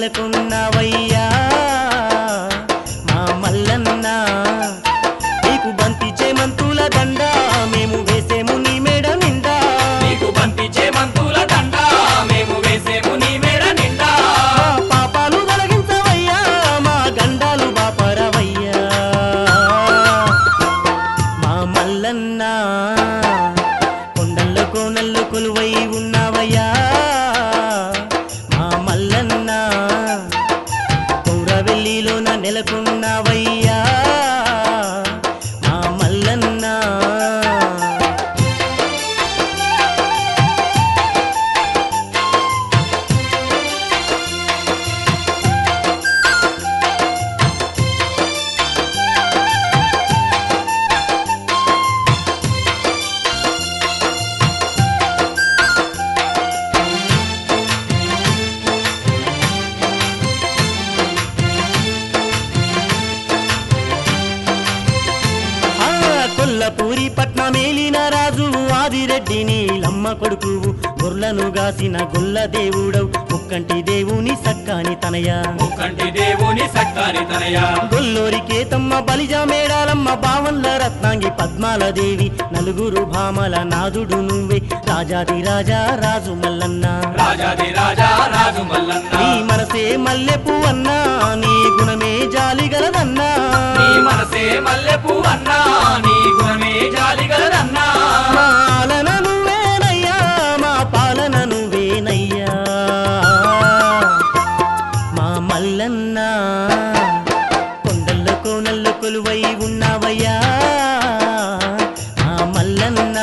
నెలకొన్నావయ్యా మా మల్లన్న నీకు బంతి చేమంతుల దండ మేము వేసేము నీ మేడ నిండా నీకు బంతి చేమంతుల దండ మేము వేసేము నీ మేడ నిండా పాపాలు తొలగించవయ్యా మా గండాలు బాపరవయ్యా మా మల్లన్న కొండల్లో కోనల్లో కొలువై ఉన్నావయ్యా మా మల్లన్న కౌరవెల్లిలోన నెలకొన్నావయ్యా మా మల్లన్న కొల్లపూరి పట్నమేలిన రాజు ఆదిరెడ్డిని లమ్మ కొడుకువు గొర్లను గాసిన గొల్ల దేవుడవు ముక్కంటి దేవుని సక్కాని తనయ ముక్కంటి దేవుని సక్కాని తనయ గొల్లూరికే తమ్మ బలిజ మేడాలమ్మ బావన్ల రత్నాంగి పద్మాల దేవి నలుగురు భామల నాదుడు నువ్వే రాజాది రాజా రాజు మల్లన్న రాజాది రాజా రాజు మల్లన్న నీ మనసే మల్లెపు అన్నా నీ గుణమే జాలిగలదన్నా నీ మనసే మల్లెపు అన్నా నీ గుణమే జాలిగలదన్నా పాలన నువ్వేనయ్యా మా పాలన నువ్వేనయ్యా మా మల్లన్న కొండల్లో కోనల్లో కొలువై ఉన్నావయ్యా మా మల్లన్న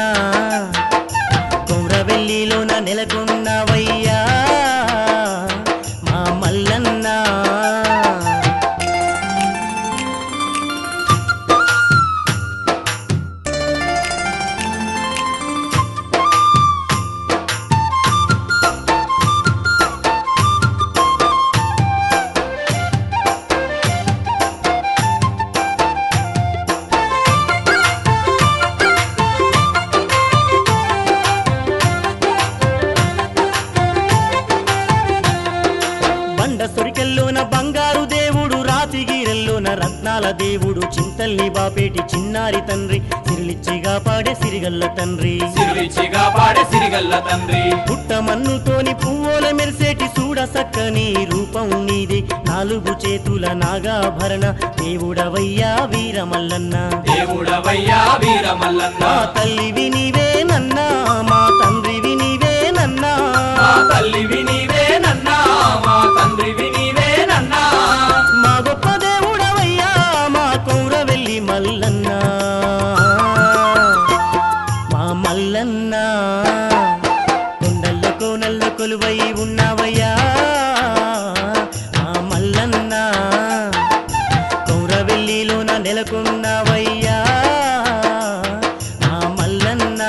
కౌరవెల్లిలోన నెలకొన్నావయ్యా మా మల్లన్న బండ సొరికెల్లోన బంగారు దేవుడు రాతిగిరెల్లోన రత్నాల దేవుడు చింతల్ని బాపేటి చిన్నారి తండ్రి సిరిలిచ్చిగా పాడే సిరిగల్ల తండ్రి సిరిచిగా పాడే సిరిగల్ల తండ్రి పుట్ట మన్నుతోని పువ్వుల మెరిసేటి చూడ సక్కని రూపం నీది నాలుగు చేతుల నాగాభరణ దేవుడవయ్యా వీరమల్లన్న దేవుడవయ్యా వీరమల్లన్న మా తల్లివి నీవేనన్నా మా తండ్రివి నీవేనన్నా మా తల్లివి నీవేనన్నా మా తండ్రివి నీవేనన్నా మా గొప్ప దేవుడవయ్యా మా కౌరవెల్లి మల్లన్న మా మల్లన్న కొండల్లో కోనల్లో కొలువై ఉన్నావయ్యా మా మల్లన్న కౌరవెల్లిలోన నెలకొన్నావయ్యా మా మల్లన్న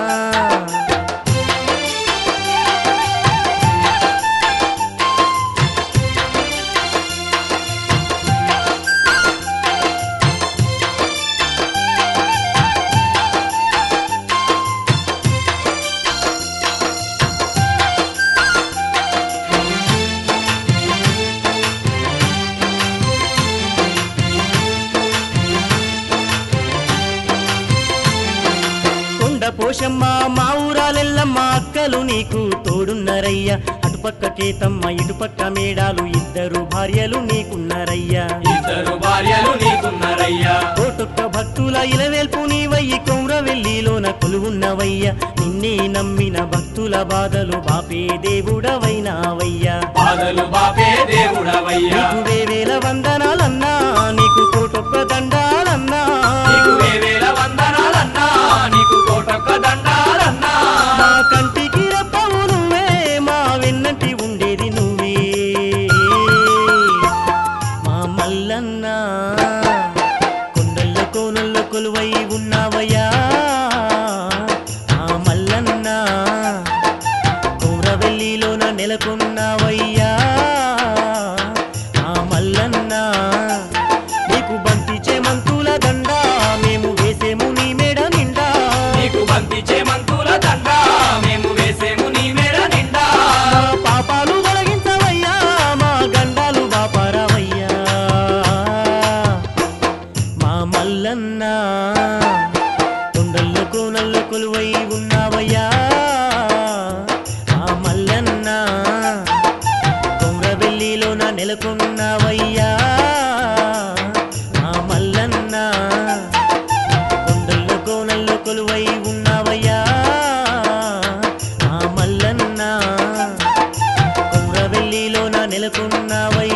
కొండ పోషమ్మ మా ఊరాలెల్లమ్మ అక్కలు నీకు తోడున్నరయ్యా అటుపక్క కేతమ్మ ఇటుపక్క మేడాలు ఇద్దరు భార్యలు నీకున్నారయ్యా ఇద్దరు భార్యలు నీకున్నారయ్యా కోటొక్క భక్తుల ఇలవేల్పు నీవయ్యి కౌరవెల్లిలోన కొలువున్నవయ్యా నిన్నే నమ్మిన భక్తుల బాధలు బాపే దేవుడవైనావయ్యా బాధలు బాపే దేవుడవయ్యా నీకు వేవేల వందనాలన్నా నీకు కోటొక్క దండాలన్నా నీకు వేవేల వందనాలన్నా నీకు కోటొక్క దండాలన్నా మా కంటికి రెప్పవు నువ్వే మా వెన్నంటి ఉండేది నువ్వే మా మల్లన్న కొండల్లో కోనల్లో కొలువై ఉన్నావయ్యా మా మల్లన్న కౌరవెల్లిలోన నెలకొన్నావయ్యా మా మల్లన్న నీకు బంతి చేమంతుల దండ మేము వేసి నెలకొన్నావై